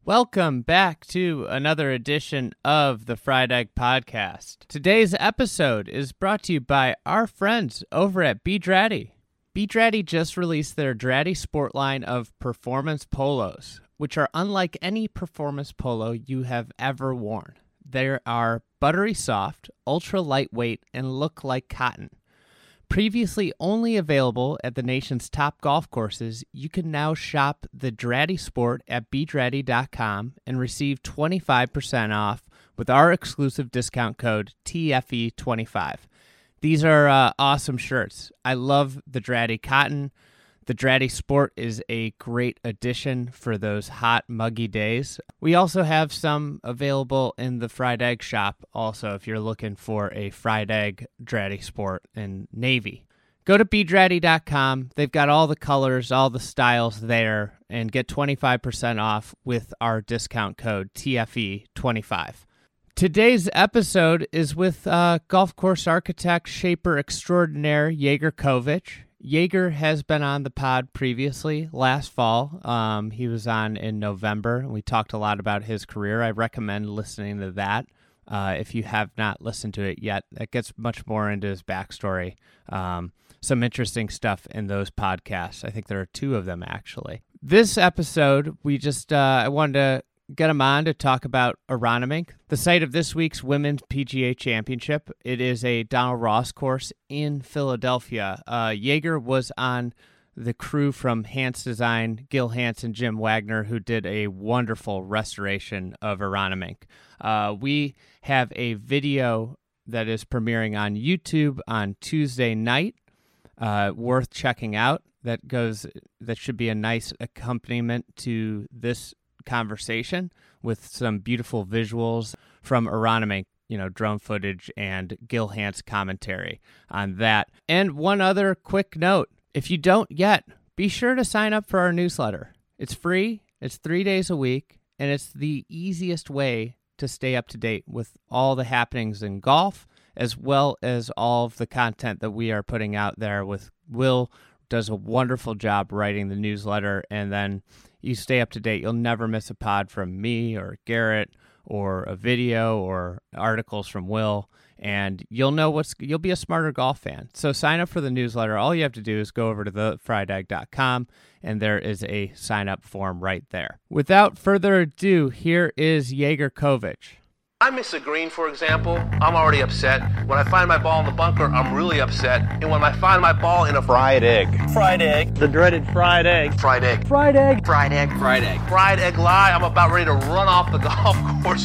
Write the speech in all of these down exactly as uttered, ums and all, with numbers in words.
Welcome back to another edition of the Fried Egg Podcast. Today's episode is brought to you by our friends over at B. Draddy. B. Draddy just released their Draddy Sport line of performance polos, which are unlike any performance polo you have ever worn. They are buttery soft, ultra lightweight, and look like cotton. Previously only available at the nation's top golf courses, you can now shop the Draddy Sport at b draddy dot com and receive twenty-five percent off with our exclusive discount code T F E twenty-five. These are uh, awesome shirts. I love the Draddy cotton. The Draddy Sport is a great addition for those hot, muggy days. We also have some available in the Fried Egg shop also if you're looking for a Fried Egg Draddy Sport in navy. Go to b draddy dot com. They've got all the colors, all the styles there, and get twenty-five percent off with our discount code T F E twenty-five. Today's episode is with uh, golf course architect, shaper extraordinaire, Jaeger Kovich. Jaeger has been on the pod previously last fall. Um, he was on in November, and we talked a lot about his career. I recommend listening to that uh, if you have not listened to it yet. It gets much more into his backstory. Um, some interesting stuff in those podcasts. I think there are two of them, actually. This episode, we just uh, I wanted to get him on to talk about Aronimink, the site of this week's Women's P G A Championship. It is a Donald Ross course in Philadelphia. Uh, Jaeger was on the crew from Hans Design, Gil Hans and Jim Wagner, who did a wonderful restoration of Aronimink. Uh, we have a video that is premiering on YouTube on Tuesday night, uh, worth checking out. That goes. That should be a nice accompaniment to this conversation with some beautiful visuals from Aronimink, you know, drone footage and Gil Hans commentary on that. And one other quick note, if you don't yet, be sure to sign up for our newsletter. It's free, it's three days a week, and it's the easiest way to stay up to date with all the happenings in golf, as well as all of the content that we are putting out there. With Will does a wonderful job writing the newsletter, and then you stay up to date. You'll never miss a pod from me or Garrett or a video or articles from Will, and you'll know what's you'll be a smarter golf fan. So sign up for the newsletter. All you have to do is go over to the fried egg dot com, and there is a sign up form right there. Without further ado, here is Jaeger Kovich. I miss a green, for example, I'm already upset. When I find my ball in the bunker, I'm really upset. And when I find my ball in a fried egg. Fried egg. The dreaded fried egg. Fried egg. Fried egg. Fried egg. Fried egg. Fried egg lie, I'm about ready to run off the golf course.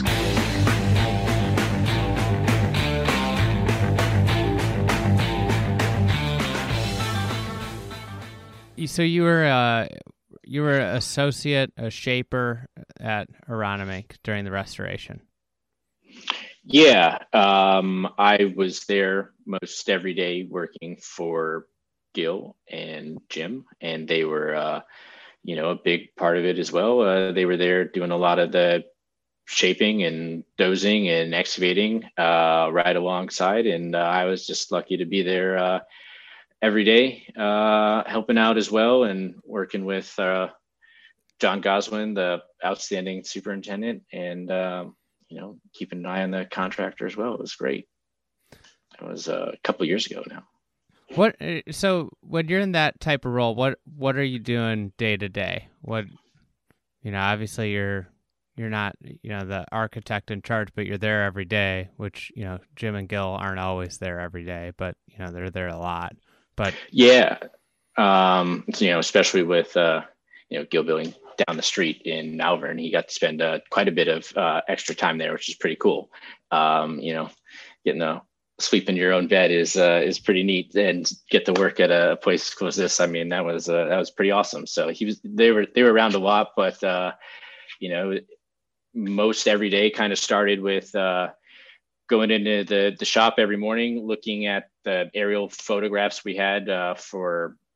So you were uh, you were an associate, a shaper at Aronimink during the restoration. Yeah, um, I was there most every day working for Gil and Jim, and they were, uh, you know, a big part of it as well. Uh, they were there doing a lot of the shaping and dozing and excavating uh, right alongside, and uh, I was just lucky to be there uh, every day, uh, helping out as well and working with uh, John Goswin, the outstanding superintendent, and um, you know, keeping an eye on the contractor as well. It was great. It was uh, a couple of years ago now. What? So when you're in that type of role, what what are you doing day to day? What, you know, obviously you're you're not, you know, the architect in charge, but you're there every day, which, you know, Jim and Gil aren't always there every day, but, you know, they're there a lot. But yeah, um, you know, especially with, uh, you know, Gil building down the street in Malvern, he got to spend uh, quite a bit of uh, extra time there, which is pretty cool. Um, you know, getting a sleep in your own bed is uh, is pretty neat, and get to work at a place as cool as this. I mean, that was uh, that was pretty awesome. So he was they were they were around a lot, but uh, you know, most every day kind of started with uh, going into the the shop every morning, looking at the aerial photographs we had uh, for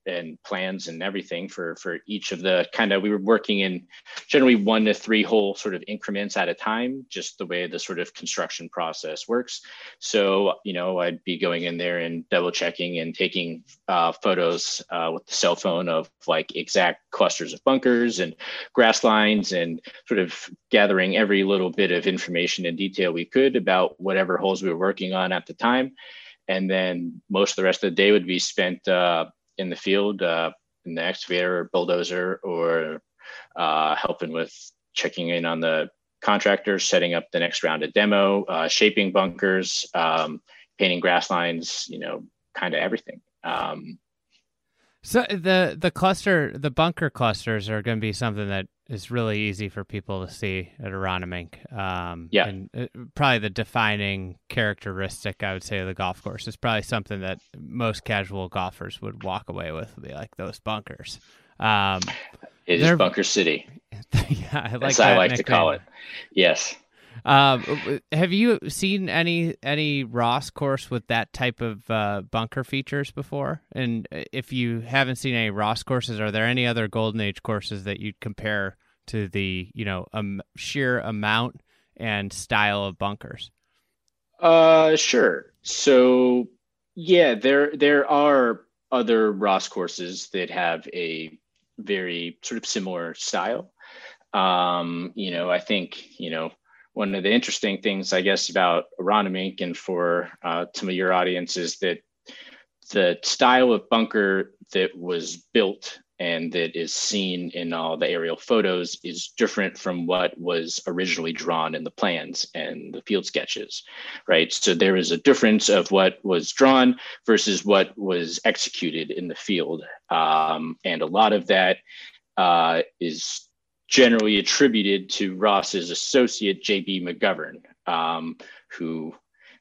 and plans and everything for for each of the kind of, we were working in generally one to three hole sort of increments at a time, just the way the sort of construction process works. So, you know, I'd be going in there and double checking and taking uh, photos uh, with the cell phone of like exact clusters of bunkers and grass lines, and sort of gathering every little bit of information and detail we could about whatever holes we were working on at the time. And then most of the rest of the day would be spent uh, in the field, uh, in the excavator or bulldozer, or uh, helping with checking in on the contractors, setting up the next round of demo, uh, shaping bunkers, um, painting grass lines, you know, kind of everything. Um, so the the cluster, the bunker clusters are going to be something that is really easy for people to see at Aronimink. Um, yeah. And uh, probably the defining characteristic, I would say, of the golf course is probably something that most casual golfers would walk away with, would be like those bunkers. Um, it is Bunker City. Yeah, I like as I like nickname. to call it. Yes. Um, have you seen any any Ross course with that type of uh, bunker features before? And if you haven't seen any Ross courses, are there any other Golden Age courses that you'd compare to the, you know, um, sheer amount and style of bunkers? Uh, sure. So yeah, there there are other Ross courses that have a very sort of similar style. Um, you know, I think, you know, one of the interesting things, I guess, about Aronimink, and for uh, some of your audience, is that the style of bunker that was built and that is seen in all the aerial photos is different from what was originally drawn in the plans and the field sketches, right? So there is a difference of what was drawn versus what was executed in the field. Um, and a lot of that uh, is generally attributed to Ross's associate, J B McGovern, um, who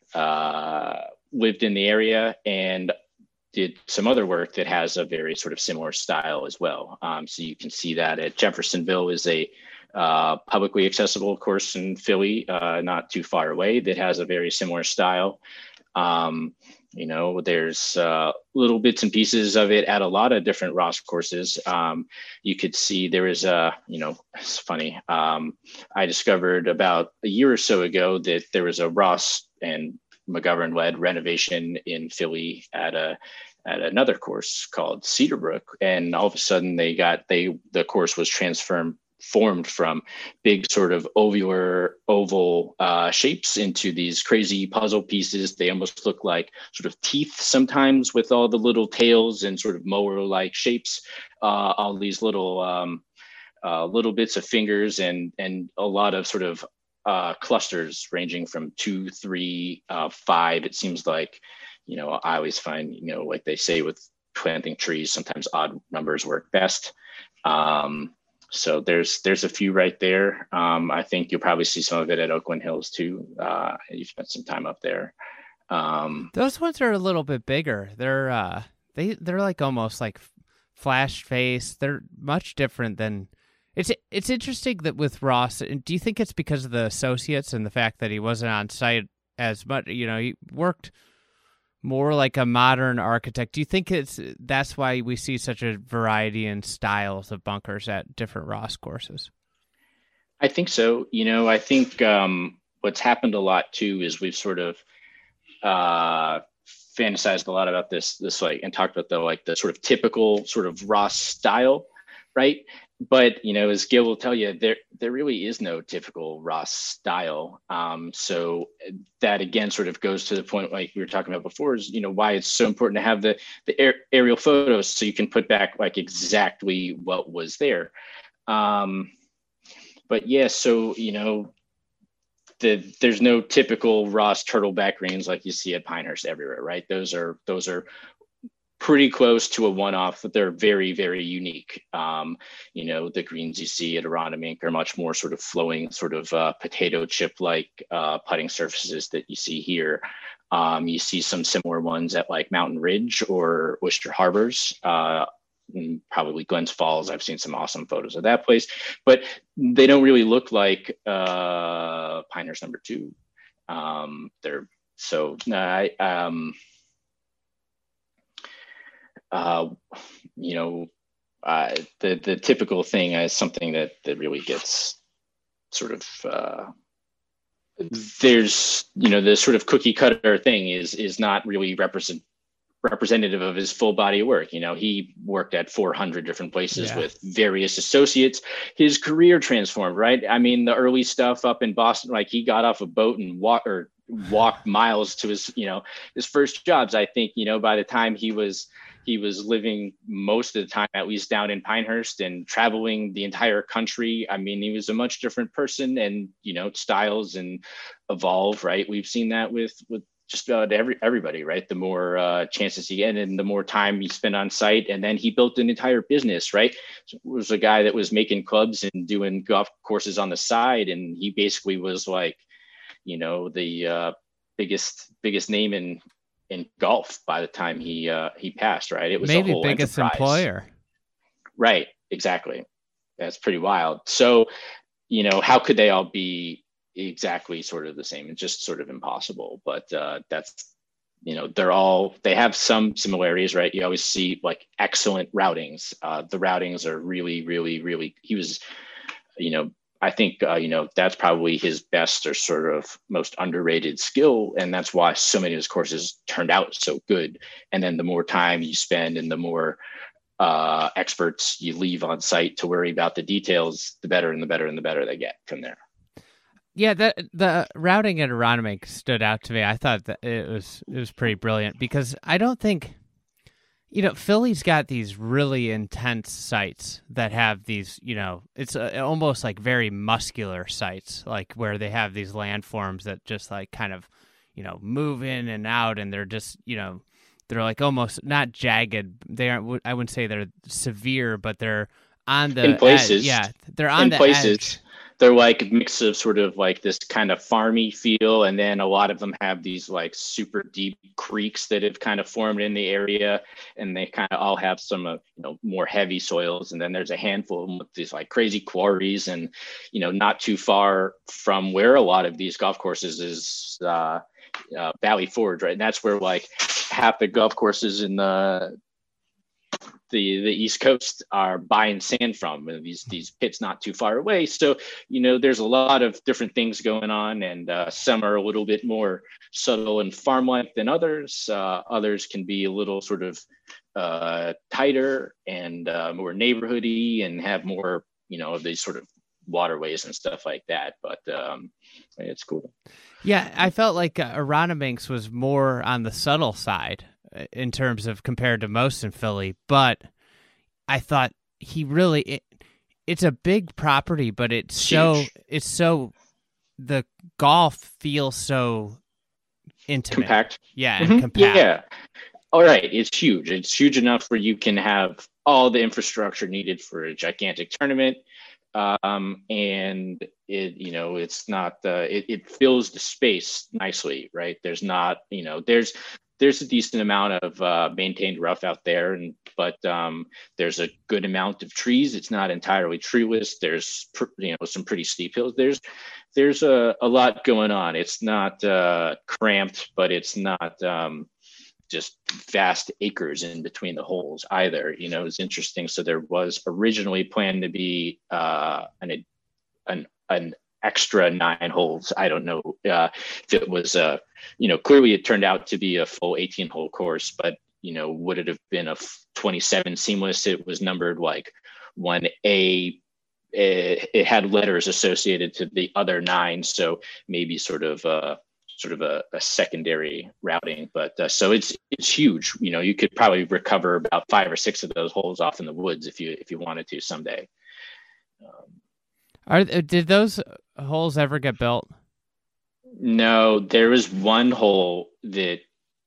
uh, lived in the area and did some other work that has a very sort of similar style as well. Um, so you can see that at Jeffersonville is a uh, publicly accessible course in Philly, uh, not too far away, that has a very similar style. Um, you know, there's uh, little bits and pieces of it at a lot of different Ross courses. Um, you could see there is a, you know, it's funny. Um, I discovered about a year or so ago that there was a Ross and McGovern-led renovation in Philly at a at another course called Cedarbrook, and all of a sudden they got they the course was transformed formed from big sort of ovular oval uh, shapes into these crazy puzzle pieces. They almost look like sort of teeth sometimes, with all the little tails and sort of mower-like shapes. Uh, all these little um, uh, little bits of fingers and and a lot of sort of uh, clusters ranging from two, three, uh, five. It seems like, you know, I always find, you know, like they say with planting trees, sometimes odd numbers work best. Um, So there's there's a few right there. Um, I think you'll probably see some of it at Oakland Hills too. Uh, you spent some time up there. Um, Those ones are a little bit bigger. They're uh, they they're like almost like flash face. They're much different than. It's it's interesting that with Ross. Do you think it's because of the associates and the fact that he wasn't on site as much? You know, he worked more like a modern architect. Do you think it's that's why we see such a variety in styles of bunkers at different Ross courses? I think so. You know, I think um, what's happened a lot too is we've sort of uh, fantasized a lot about this, this like, and talked about the like the sort of typical sort of Ross style, right? But, you know, as Gil will tell you, there there really is no typical Ross style. Um, so that, again, sort of goes to the point like we were talking about before, is, you know, why it's so important to have the, the air, aerial photos so you can put back like exactly what was there. Um, but yeah, so, you know, the, there's no typical Ross turtleback greens like you see at Pinehurst everywhere, right? Those are those are pretty close to a one-off, but they're very, very unique. Um, you know, the greens you see at Aronimink are much more sort of flowing, sort of uh, potato chip-like uh, putting surfaces that you see here. Um, you see some similar ones at like Mountain Ridge or Oyster Harbors, uh, probably Glens Falls. I've seen some awesome photos of that place, but they don't really look like uh, Pinehurst number two. Um, they're so, I, um, uh, you know, uh, the the typical thing is something that that really gets sort of uh, there's you know the sort of cookie cutter thing is is not really represent representative of his full body of work. You know, he worked at four hundred different places Yeah. with various associates. His career transformed, right? I mean, the early stuff up in Boston, like he got off a boat and walked or walked miles to his, you know, his first jobs. I think, you know, by the time he was, he was living most of the time, at least down in Pinehurst, and traveling the entire country. I mean, he was a much different person, and, you know, styles and evolve, right? We've seen that with, with, just about every everybody, right? The more uh, chances you get and the more time you spend on site. And then he built an entire business, right? So it was a guy that was making clubs and doing golf courses on the side. And he basically was like, you know, the uh, biggest biggest name in in golf by the time he uh, he passed, right? It was maybe a whole biggest enterprise. employer. Right, exactly. That's pretty wild. So, you know, how could they all be exactly sort of the same? It's just sort of impossible. But uh, that's, you know, they're all, they have some similarities, right? You always see like excellent routings. Uh, the routings are really, really, really, he was, you know, I think, uh, you know, that's probably his best or sort of most underrated skill. And that's why so many of his courses turned out so good. And then the more time you spend and the more uh, experts you leave on site to worry about the details, the better and the better and the better they get from there. Yeah, the the routing at Aronimink stood out to me. I thought that it was it was pretty brilliant because I don't think, you know, Philly's got these really intense sites that have these, you know, it's a, almost like very muscular sites, like where they have these landforms that just like kind of, you know, move in and out, and they're just, you know, they're like almost not jagged. They aren't. I wouldn't say they're severe, but they're on the in places. Edge. Yeah, they're on in the places. edge. They're like a mix of sort of like this kind of farmy feel. And then a lot of them have these like super deep creeks that have kind of formed in the area. And they kind of all have some, uh, you know, more heavy soils. And then there's a handful of them with these like crazy quarries. And, you know, not too far from where a lot of these golf courses is uh, uh, Valley Forge, right? And that's where like half the golf courses in the the the East Coast are buying sand from, and these these pits not too far away. So, you know, there's a lot of different things going on, and uh, some are a little bit more subtle and farm-like than others. Uh, others can be a little sort of uh, tighter and uh, more neighborhoody and have more, you know, these sort of waterways and stuff like that. But um, it's cool. Yeah, I felt like uh, Aronimink's was more on the subtle side in terms of compared to most in Philly, but I thought he really it, it's a big property, but it's so Huge. it's so the golf feels so intimate, Compact. Yeah, and Mm-hmm. compact. Yeah. All right, it's huge. It's huge enough where you can have all the infrastructure needed for a gigantic tournament, um, and it, you know, it's not uh, it, it fills the space nicely, right? There's not, you know, there's there's a decent amount of uh, maintained rough out there, and but um, there's a good amount of trees. It's not entirely treeless. There's pr- you know some pretty steep hills. There's there's a, a lot going on. It's not uh, cramped, but it's not um, just vast acres in between the holes either. You know, it's interesting. So there was originally planned to be uh, an an an extra nine holes. I don't know uh, if it was, uh, you know, clearly it turned out to be a full eighteen hole course, but, you know, would it have been a twenty-seven seamless? It was numbered like one A. It, it had letters associated to the other nine. So maybe sort of, uh, sort of a, a secondary routing, but uh, so it's, it's huge. You know, you could probably recover about five or six of those holes off in the woods if you, if you wanted to someday. Um, Are did those holes ever get built? No, there was one hole that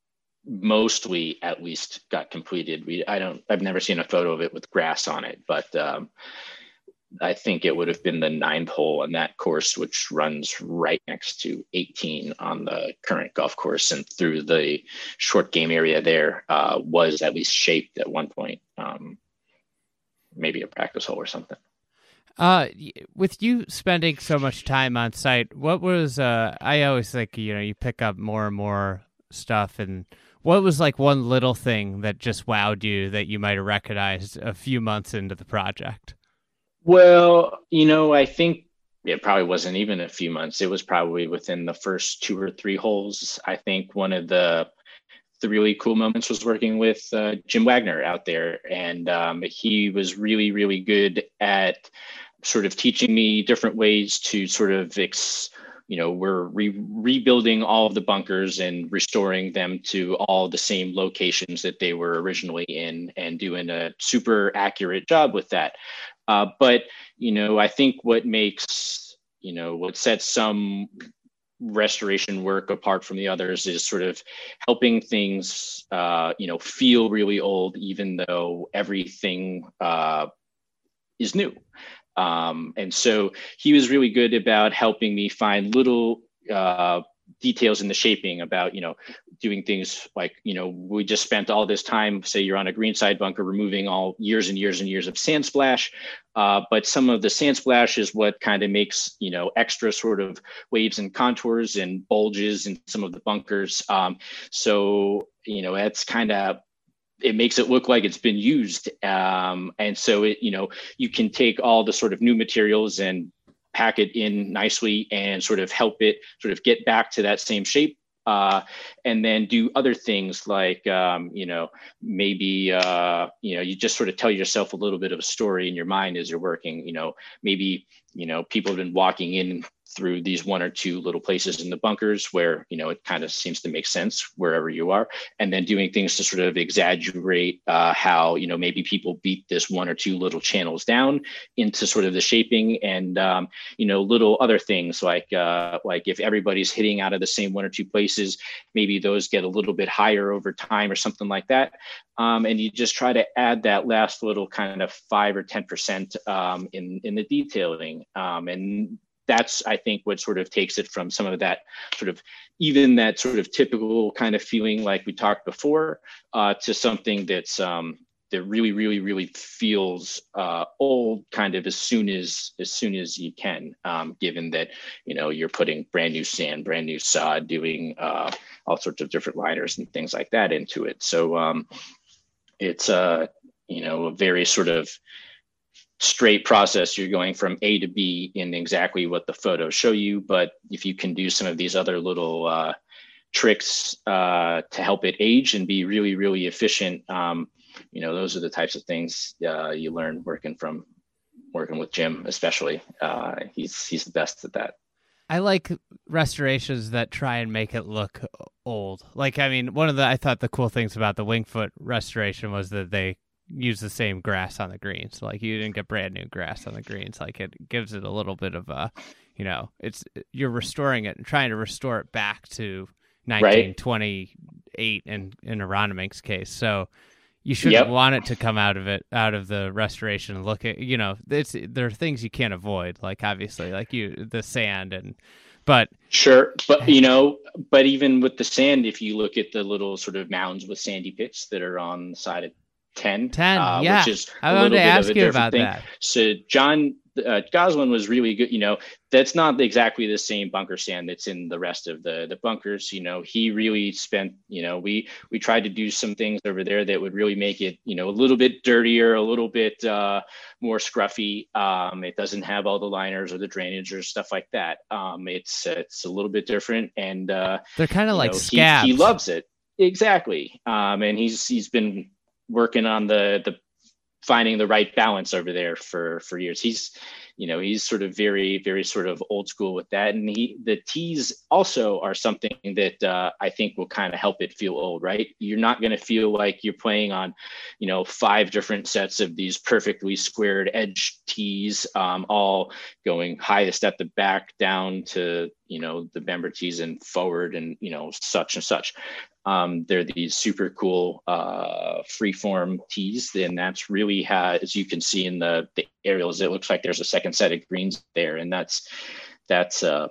mostly at least got completed. We I don't I've never seen a photo of it with grass on it, but um, I think it would have been the ninth hole on that course, which runs right next to eighteen on the current golf course, and through the short game area there uh, was at least shaped at one point, um, maybe a practice hole or something. Uh, with you spending so much time on site, what was, uh, I always think, you know, you pick up more and more stuff, and What was like one little thing that just wowed you that you might have recognized a few months into the project? Well, you know, I think it probably wasn't even a few months. It was probably within the first two or three holes. I think one of the the really cool moments was working with uh, Jim Wagner out there. And um, he was really, really good at sort of teaching me different ways to sort of, ex, you know, we're re- rebuilding all of the bunkers and restoring them to all the same locations that they were originally in and doing a super accurate job with that. Uh, but, you know, I think what makes, you know, what sets some restoration work apart from the others is sort of helping things, uh, you know, feel really old, even though everything uh, is new. Um, and so he was really good about helping me find little uh, details in the shaping about, you know, doing things like, you know, we just spent all this time, say you're on a greenside bunker, removing all years and years and years of sand splash. Uh, but some of the sand splash is what kind of makes, you know, extra sort of waves and contours and bulges in some of the bunkers. Um, so, you know, that's kind of, it makes it look like it's been used. Um, and so it, you know, you can take all the sort of new materials and pack it in nicely and sort of help it sort of get back to that same shape. Uh, and then do other things like, um, you know, maybe, uh, you know, you just sort of tell yourself a little bit of a story in your mind as you're working, you know, maybe, you know, people have been walking in through these one or two little places in the bunkers where, you know, it kind of seems to make sense wherever you are. And then doing things to sort of exaggerate uh, how, you know, maybe people beat this one or two little channels down into sort of the shaping and, um, you know, little other things like, uh, like if everybody's hitting out of the same one or two places, maybe those get a little bit higher over time or something like that. Um, and you just try to add that last little kind of five or ten percent um, in, in the detailing. Um, and that's, I think, what sort of takes it from some of that sort of, even that sort of typical kind of feeling like we talked before, uh, to something that's um, that really, really, really feels uh, old kind of as soon as as soon as you can, um, given that, you know, you're putting brand new sand, brand new sod, doing uh, all sorts of different liners and things like that into it. So um, it's, uh, you know, a very sort of straight process. You're going from A to B in exactly what the photos show you. But if you can do some of these other little uh, tricks uh, to help it age and be really, really efficient, um, you know, those are the types of things uh, you learn working from working with Jim, especially. Uh, he's he's the best at that. I like restorations that try and make it look old. Like, I mean, one of the I thought the cool things about the Wingfoot restoration was that they use the same grass on the greens. Like, you didn't get brand new grass on the greens. Like, it gives it a little bit of a, you know, it's you're restoring it and trying to restore it back to nineteen twenty-eight right. in in Aronimink's case. So you shouldn't yep. want it to come out of it out of the restoration and look at, you know, it's there are things you can't avoid. Like, obviously, like you the sand and but sure, but you know, but even with the sand, if you look at the little sort of mounds with sandy pits that are on the side of ten, ten, uh, yeah. which is I a wanted little to bit ask of a you different about thing. that. So John uh, Goslin was really good. You know, that's not exactly the same bunker sand that's in the rest of the the bunkers. You know, he really spent. You know, we we tried to do some things over there that would really make it, you know, a little bit dirtier, a little bit uh, more scruffy. Um, it doesn't have all the liners or the drainage or stuff like that. Um, it's it's a little bit different, and uh, they're kind of like know, scabs. He, he loves it exactly, um, and he's he's been working on the the finding the right balance over there for for years. He's, you know, he's sort of very very sort of old school with that, and he the tees also are something that uh, I think will kind of help it feel old, right? You're not going to feel like you're playing on, you know, five different sets of these perfectly squared edge tees, um, all going highest at the back down to, you know, the member tees and forward and, you know, such and such. Um, they're these super cool uh, freeform tees, and that's really how, as you can see in the, the aerials, it looks like there's a second set of greens there, and that's that's uh,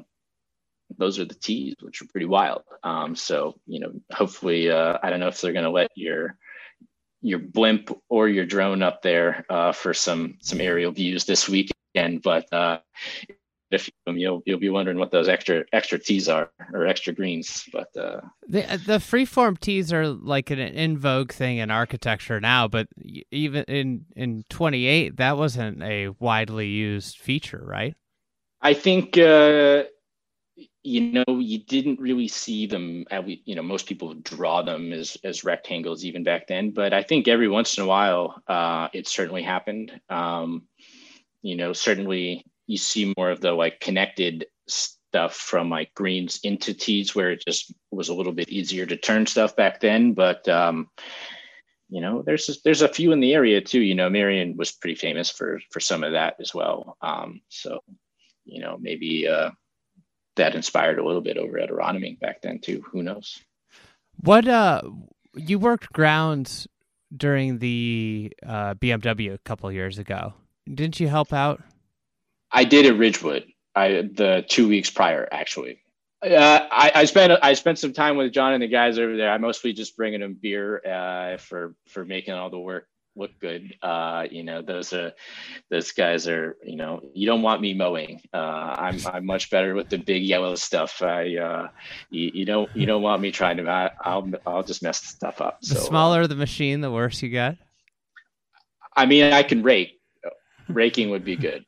those are the tees, which are pretty wild. Um, so, you know, hopefully, uh, I don't know if they're going to let your your blimp or your drone up there uh, for some some aerial views this weekend, but uh, if you'll you'll be wondering what those extra extra tees are. or extra greens. But uh, the the freeform tees are like an in vogue thing in architecture now, but even in in twenty-eight, that wasn't a widely used feature, right? I think uh, you know you didn't really see them. You know, most people draw them as as rectangles even back then. But I think every once in a while, uh, it certainly happened. Um, you know, certainly you see more of the like connected stuff from like greens into tees where it just was a little bit easier to turn stuff back then. But um, you know, there's there's a few in the area too. You know, Marion was pretty famous for for some of that as well. Um, so, you know, maybe uh, that inspired a little bit over at Aronimink back then too. Who knows? What uh, you worked grounds during the uh, B M W a couple of years ago. Didn't you help out? I did at Ridgewood. I the two weeks prior, actually. Uh, I, I spent I spent some time with John and the guys over there. I mostly just bringing them beer uh, for for making all the work look good. Uh, you know, those are those guys are. You know, you don't want me mowing. Uh, I'm I'm much better with the big yellow stuff. I uh, you, you don't you don't want me trying to. I, I'll I'll just mess stuff up. The so, smaller uh, the machine, the worse you get. I mean, I can rake. Raking would be good.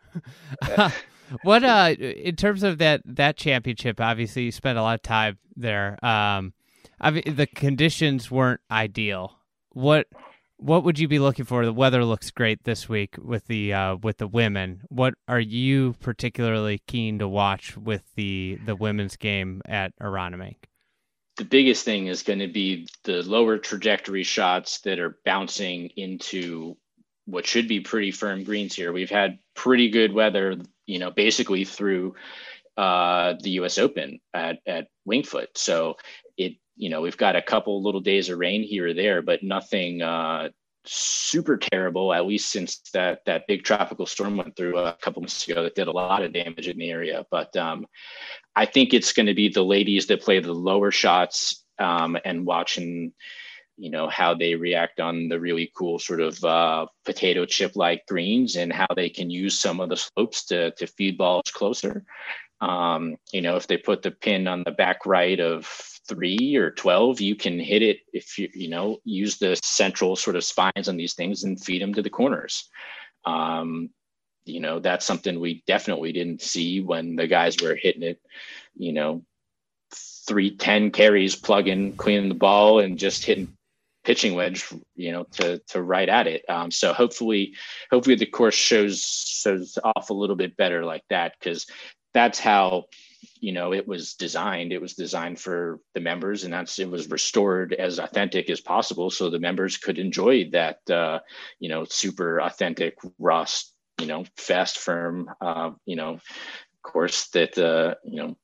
What uh in terms of that that championship, obviously you spent a lot of time there. Um I mean, the conditions weren't ideal. What what would you be looking for? The weather looks great this week with the uh with the women. What are you particularly keen to watch with the the women's game at Aronimink? The biggest thing is going to be the lower trajectory shots that are bouncing into what should be pretty firm greens here. We've had pretty good weather, you know, basically through uh, the U S Open at, at Wingfoot. So it, you know, we've got a couple little days of rain here or there, but nothing uh, super terrible, at least since that, that big tropical storm went through a couple months ago that did a lot of damage in the area. But um, I think it's going to be the ladies that play the lower shots um, and watching, you know, how they react on the really cool sort of uh, potato chip like greens and how they can use some of the slopes to, to feed balls closer. Um, you know, if they put the pin on the back right of three or twelve, you can hit it if you, you know, use the central sort of spines on these things and feed them to the corners. Um, you know, that's something we definitely didn't see when the guys were hitting it, you know, three ten carries, plugging, cleaning the ball and just hitting pitching wedge, you know, to to right at it. Um, so hopefully, hopefully the course shows shows off a little bit better like that, because that's how, you know, it was designed. It was designed for the members, and that's it was restored as authentic as possible, so the members could enjoy that, uh, you know, super authentic, raw, you know, fast, firm, uh, you know, course that uh, you know.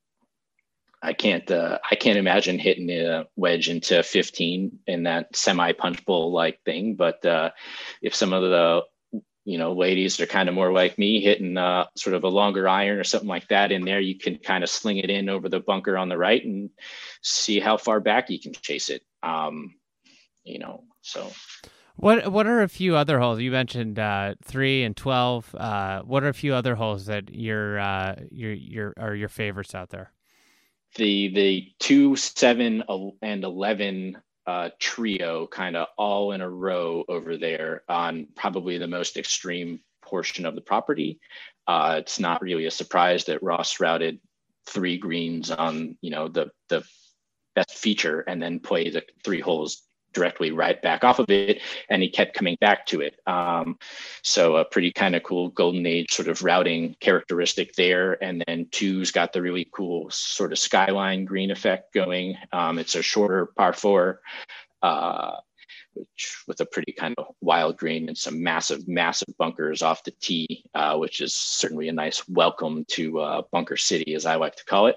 I can't. Uh, I can't imagine hitting a wedge into fifteen in that semi punch bowl like thing. But uh, if some of the, you know, ladies are kind of more like me, hitting uh, sort of a longer iron or something like that in there, you can kind of sling it in over the bunker on the right and see how far back you can chase it. Um, you know, so. What What are a few other holes? You mentioned uh, three and twelve. Uh, what are a few other holes that you're uh, your your are your favorites out there? The the two, seven, and eleven uh, trio kind of all in a row over there on probably the most extreme portion of the property. Uh, it's not really a surprise that Ross routed three greens on, you know, the the best feature and then played the three holes directly right back off of it, and he kept coming back to it. Um, so a pretty kind of cool golden age sort of routing characteristic there. And then two's got the really cool sort of skyline green effect going. Um, it's a shorter par four, uh, which with a pretty kind of wild green and some massive, massive bunkers off the tee, uh, which is certainly a nice welcome to uh, Bunker City, as I like to call it.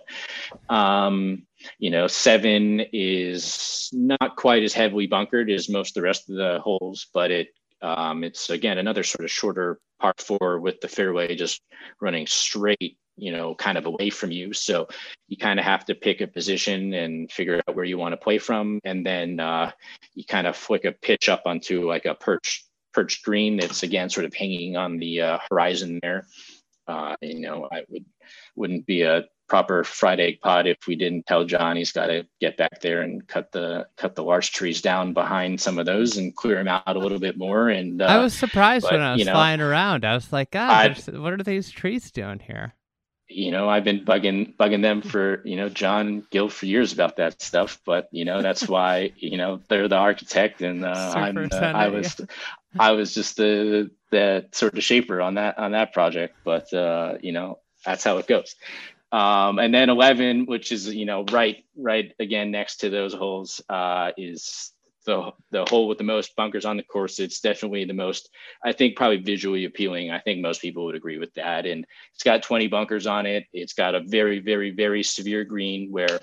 Um, you know, seven is not quite as heavily bunkered as most of the rest of the holes, but it um, it's, again, another sort of shorter par four with the fairway just running straight, you know, kind of away from you. So you kind of have to pick a position and figure out where you want to play from. And then uh, you kind of flick a pitch up onto like a perch, perched green that's, again, sort of hanging on the uh, horizon there. Uh, you know, I would, wouldn't be a proper fried egg pod if we didn't tell John he's got to get back there and cut the cut the large trees down behind some of those and clear them out a little bit more. And uh, I was surprised but, when I was you know, flying around. I was like, God, what are these trees doing here? You know, I've been bugging bugging them for, you know, John and Gil for years about that stuff. But, you know, that's why, you know, they're the architect and uh, I'm uh, I was yeah. I was just the the sort of shaper on that on that project. But, uh, you know, that's how it goes. Um, and then eleven, which is, you know, right right again next to those holes, uh, is the the hole with the most bunkers on the course. It's definitely the most, I think, probably visually appealing. I think most people would agree with that. And it's got twenty bunkers on it. It's got a very, very, very severe green where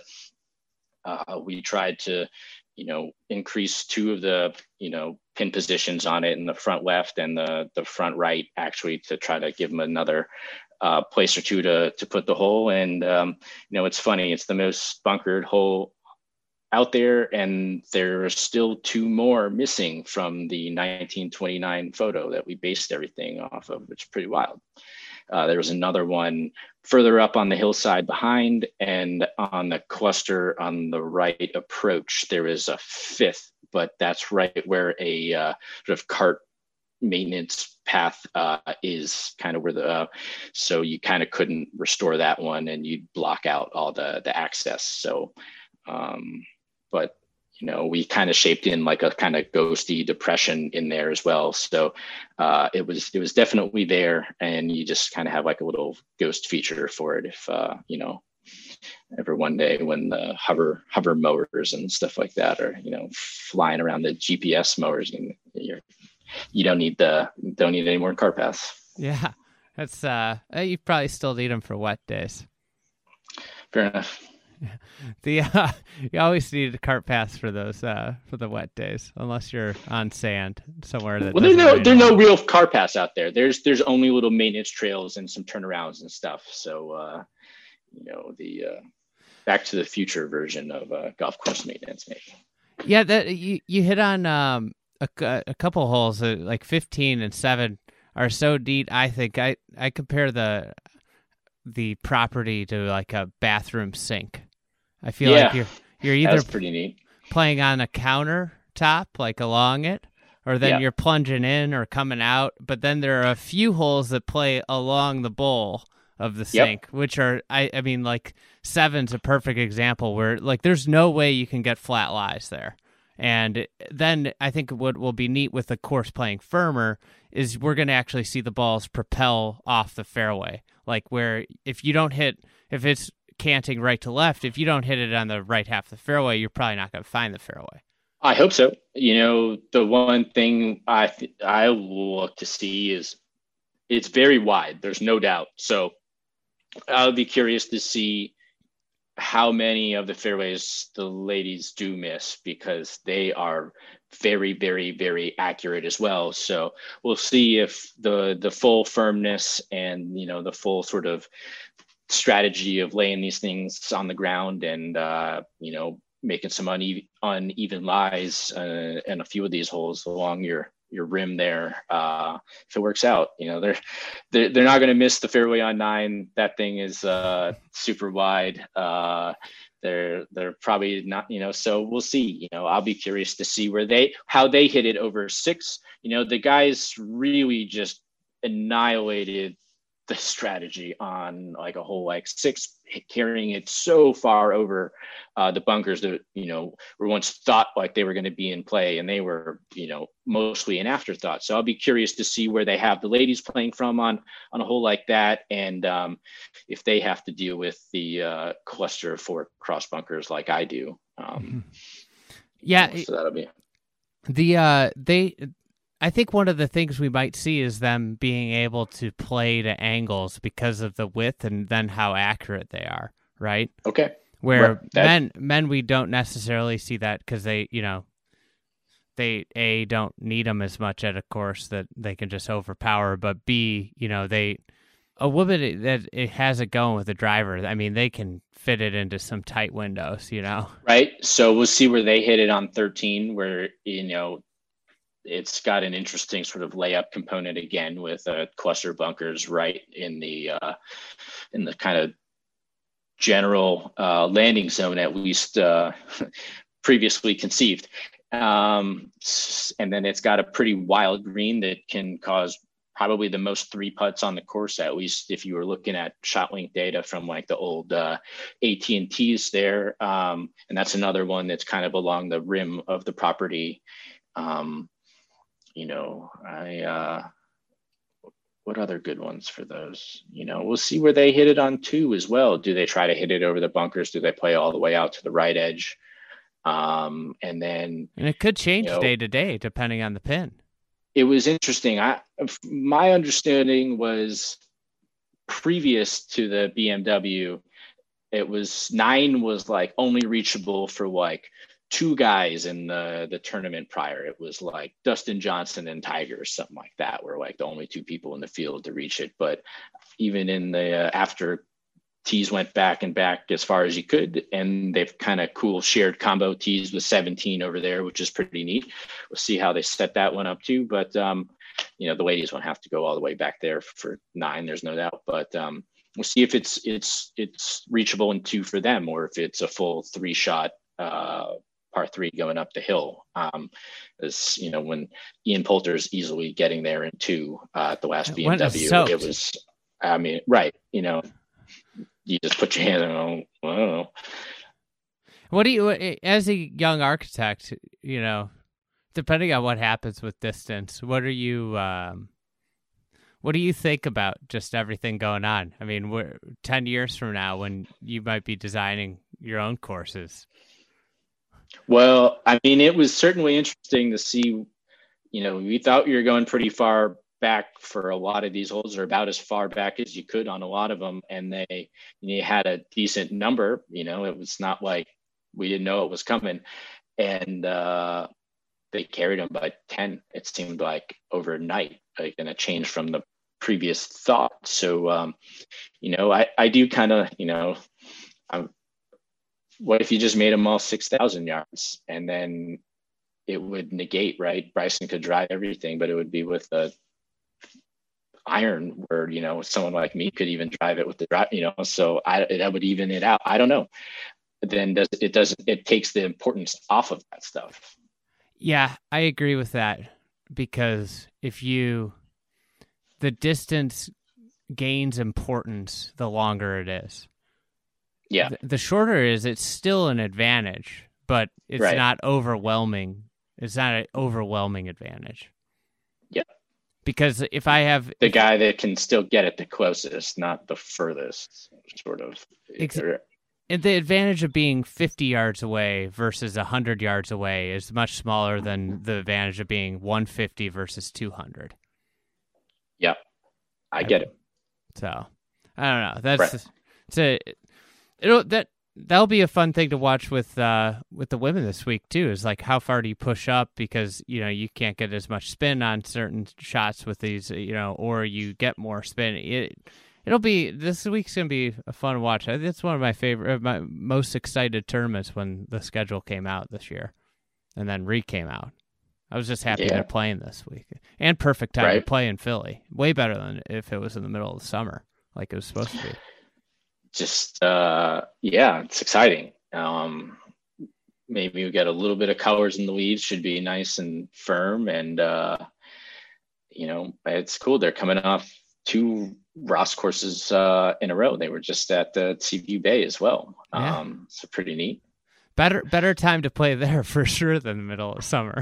uh, we tried to, you know, increase two of the, you know, pin positions on it in the front left and the the front right, actually, to try to give them another uh, place or two to to put the hole. And um, you know, it's funny. It's the most bunkered hole out there, and there are still two more missing from the nineteen twenty-nine photo that we based everything off of, which is pretty wild. Uh, there was another one further up on the hillside behind, and on the cluster on the right approach, there is a fifth, but that's right where a uh, sort of cart maintenance path uh, is kind of where the, uh, so you kind of couldn't restore that one and you'd block out all the, the access. So, um, but, you know, we kind of shaped in like a kind of ghosty depression in there as well. So uh, it was, it was definitely there, and you just kind of have like a little ghost feature for it. If, uh, you know, ever one day when the hover, hover mowers and stuff like that are, you know, flying around the G P S mowers, and you're, you don't need the, don't need any more car paths. Yeah. That's, uh, you probably still need them for wet days. Fair enough. The uh, you always need a cart pass for those uh, for the wet days, unless you're on sand somewhere. That well, there's no there's no real car pass out there. There's there's only little maintenance trails and some turnarounds and stuff. So uh, you know, the uh, Back to the Future version of uh, golf course maintenance, maybe. Yeah, that you you hit on um, a a couple holes uh, like fifteen and seven are so deep. I think I I compare the the property to like a bathroom sink. I feel yeah, like you're you're either that's pretty neat. playing on a countertop, like along it, or then yeah. you're plunging in or coming out. But then there are a few holes that play along the bowl of the sink, yep. which are, I, I mean, like seven's a perfect example where like there's no way you can get flat lies there. And then I think what will be neat with the course playing firmer is we're going to actually see the balls propel off the fairway. Like where if you don't hit, if it's canting right to left, if you don't hit it on the right half of the fairway, you're probably not going to find the fairway. I hope so. You know, the one thing I th- I look to see is it's very wide. There's no doubt. So I'll be curious to see how many of the fairways the ladies do miss, because they are very, very, very accurate as well. So we'll see if the the full firmness and, you know, the full sort of strategy of laying these things on the ground and, uh, you know, making some uneven, uneven lies uh, and a few of these holes along your your rim there. Uh, if it works out, you know, they're they're, they're not going to miss the fairway on nine. That thing is uh, super wide. Uh, they're they're probably not, you know. So we'll see. You know, I'll be curious to see where they how they hit it over six. You know, the guys really just annihilated the strategy on like a hole like six, carrying it so far over uh, the bunkers that, you know, were once thought like they were going to be in play, and they were, you know, mostly an afterthought. So I'll be curious to see where they have the ladies playing from on on a hole like that, and um, if they have to deal with the uh, cluster of four cross bunkers like I do. Um, yeah, so that'll be the uh, they. I think one of the things we might see is them being able to play to angles because of the width and then how accurate they are, right? Okay. Where right. that... men men we don't necessarily see that because they, you know, they A, don't need them as much at a course that they can just overpower, but B, you know, they a woman that it has it going with the driver. I mean, they can fit it into some tight windows, you know. Right. So we'll see where they hit it on thirteen, where, you know, it's got an interesting sort of layup component again with a uh, cluster bunkers right in the uh, in the kind of general uh, landing zone, at least uh, previously conceived. Um, and then it's got a pretty wild green that can cause probably the most three putts on the course, at least if you were looking at ShotLink data from like the old uh, A T and T's there. Um, and that's another one that's kind of along the rim of the property. Um, you know, I, uh, what other good ones for those? You know, we'll see where they hit it on two as well. Do they try to hit it over the bunkers? Do they play all the way out to the right edge? Um, and then, and it could change you know, day to day depending on the pin. It was interesting. I, my understanding was previous to the B M W, it was nine was like only reachable for like two guys in the, the tournament prior. It was like Dustin Johnson and Tiger or something like that were like the only two people in the field to reach it. But even in the, uh, after tees went back and back as far as you could, and they've kind of cool shared combo tees with seventeen over there, which is pretty neat. We'll see how they set that one up too. But, um, you know, the ladies won't have to go all the way back there for nine, there's no doubt. But um, we'll see if it's, it's, it's reachable in two for them, or if it's a full three shot uh, par three going up the hill. Um, as you know, when Ian Poulter's easily getting there in two uh, at the last B M W, it was, I mean, right. You know, you just put your hand on, I don't know. What do you, as a young architect, you know, depending on what happens with distance, what are you, um, what do you think about just everything going on? I mean, we're ten years from now when you might be designing your own courses. Well, I mean, it was certainly interesting to see, you know, we thought you were going pretty far back for a lot of these holes, or about as far back as you could on a lot of them. And they, you had a decent number, you know, it was not like we didn't know it was coming. And uh, they carried them by ten, it seemed like overnight, like in a change from the previous thought. So, um, you know, I, I do kind of, you know, I'm, what if you just made them all six thousand yards, and then it would negate, right? Bryson could drive everything, but it would be with a iron where, you know, someone like me could even drive it with the drive, you know, so I, that would even it out. I don't know. But then does it doesn't, it takes the importance off of that stuff. Yeah, I agree with that, because if you, the distance gains importance the longer it is. Yeah. The, the shorter it is, it's still an advantage, but it's right. not overwhelming. It's not an overwhelming advantage. Yeah. Because if I have the if, guy that can still get it the closest, not the furthest, sort of. Ex- the advantage of being fifty yards away versus one hundred yards away is much smaller than the advantage of being one hundred fifty versus two hundred. Yeah, I get it. So, I don't know. That's right. it's a it'll that that'll be a fun thing to watch with uh with the women this week too. Is like, how far do you push up, because you know you can't get as much spin on certain shots with these, you know, or you get more spin. It it'll be this week's gonna be a fun watch. It's one of my favorite, my most excited tournaments when the schedule came out this year, and then Re came out. I was just happy yeah. they're playing this week, and perfect time right. to play in Philly. Way better than if it was in the middle of the summer, like it was supposed to be. Just uh yeah, it's exciting. Um maybe we get a little bit of colors in the leaves, should be nice and firm, and uh you know, it's cool. They're coming off two Ross courses uh in a row. They were just at the Seaview Bay as well. Yeah. Um so pretty neat. Better better time to play there for sure than the middle of summer.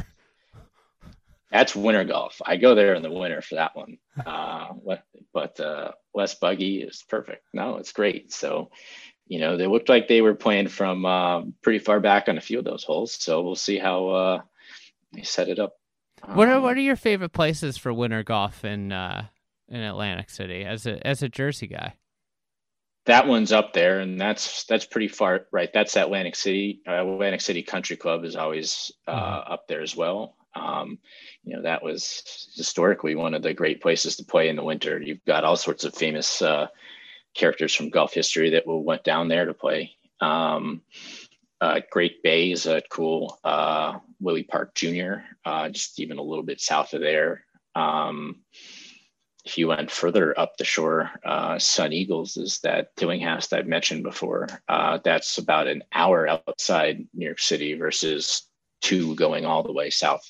That's winter golf. I go there in the winter for that one. Uh, but uh, less buggy is perfect. No, it's great. So, you know, they looked like they were playing from uh, pretty far back on a few of those holes. So we'll see how uh, they set it up. What are Um, what are your favorite places for winter golf in uh, in Atlantic City as a as a Jersey guy? That one's up there, and that's that's pretty far. Right, that's Atlantic City. Uh, Atlantic City Country Club is always uh, mm-hmm. up there as well. Um, you know, that was historically one of the great places to play in the winter. You've got all sorts of famous uh, characters from golf history that went down there to play. Um, uh, Great Bay is a cool uh, Willie Park Junior, uh, just even a little bit south of there. Um, if you went further up the shore, uh, Sun Eagles is that Tillinghast I've mentioned before. Uh, that's about an hour outside New York City versus two going all the way south.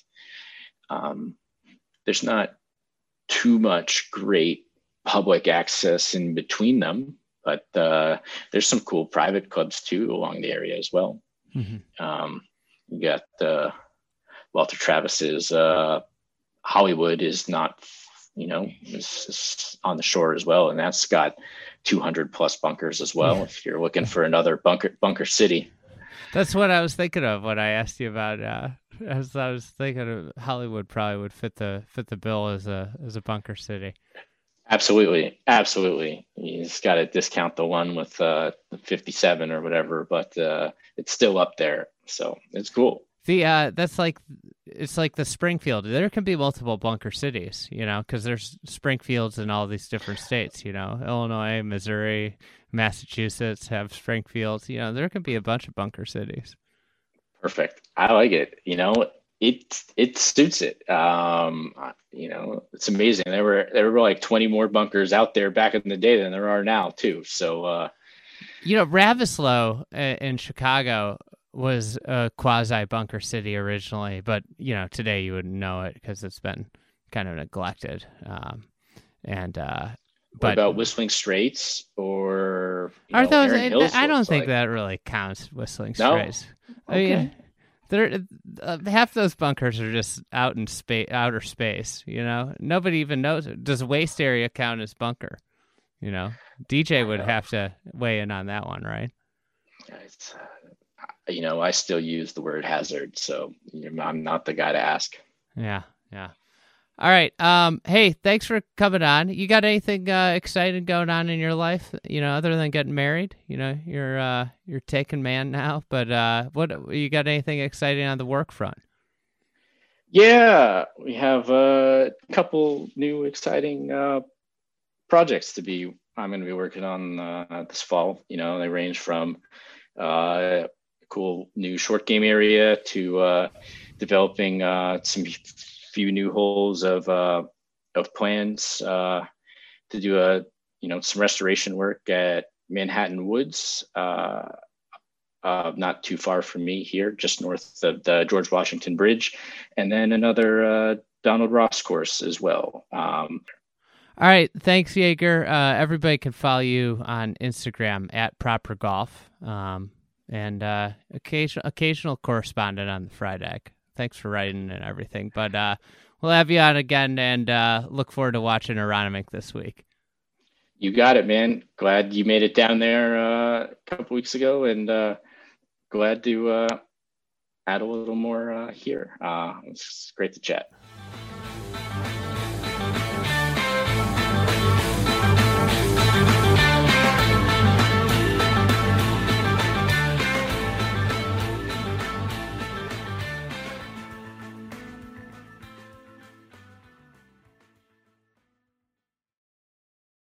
Um, there's not too much great public access in between them, but uh, there's some cool private clubs too along the area as well. Mm-hmm. Um, you got uh, Walter Travis's uh, Hollywood is not, you know, is, is on the shore as well, and that's got two hundred plus bunkers as well. Yeah. If you're looking for another bunker bunker city, that's what I was thinking of when I asked you about. Uh, as I was thinking of Hollywood, probably would fit the fit the bill as a as a bunker city. Absolutely, absolutely. You just got to discount the one with uh, fifty-seven or whatever, but uh, it's still up there, so it's cool. The uh, that's like it's like the Springfield. There can be multiple bunker cities, you know, because there's Springfields in all these different states. You know, Illinois, Missouri, Massachusetts have Springfields. You know, there can be a bunch of bunker cities. Perfect. I like it. You know, it it suits it. Um, you know, it's amazing. There were there were like twenty more bunkers out there back in the day than there are now too. So, uh, you know, Ravislow in Chicago was a quasi bunker city originally, but you know, today you wouldn't know it because it's been kind of neglected. Um, and uh, what but about Whistling Straits or are know, those? Erin Hills I don't think like. that really counts. Whistling No? Straits. Okay. I mean, there uh, half those bunkers are just out in space, outer space. You know, nobody even knows. Does waste area count as bunker? You know, D J would have to weigh in on that one, right? It's, uh, you know, I still use the word hazard, so I'm not the guy to ask. Yeah, yeah. All right. Um, hey, thanks for coming on. You got anything uh, exciting going on in your life? You know, other than getting married. You know, you're uh, you're taken man now, but uh, what you got? Anything exciting on the work front? Yeah, we have a couple new exciting uh, projects to be. I'm going to be working on uh, this fall. You know, they range from uh, a cool new short game area to uh, developing uh, some few new holes of uh, of plans uh, to do a you know some restoration work at Manhattan Woods, uh, uh, not too far from me here, just north of the George Washington Bridge, and then another uh, Donald Ross course as well. Um, All right, thanks, Jaeger. Uh, everybody can follow you on Instagram at Proper Golf, um, and uh, occasional occasional correspondent on the Fried Egg. Thanks for writing and everything. But uh, we'll have you on again, and uh, look forward to watching Aronimink this week. You got it, man. Glad you made it down there uh, a couple weeks ago, and uh, glad to uh, add a little more uh, here. Uh, it's great to chat.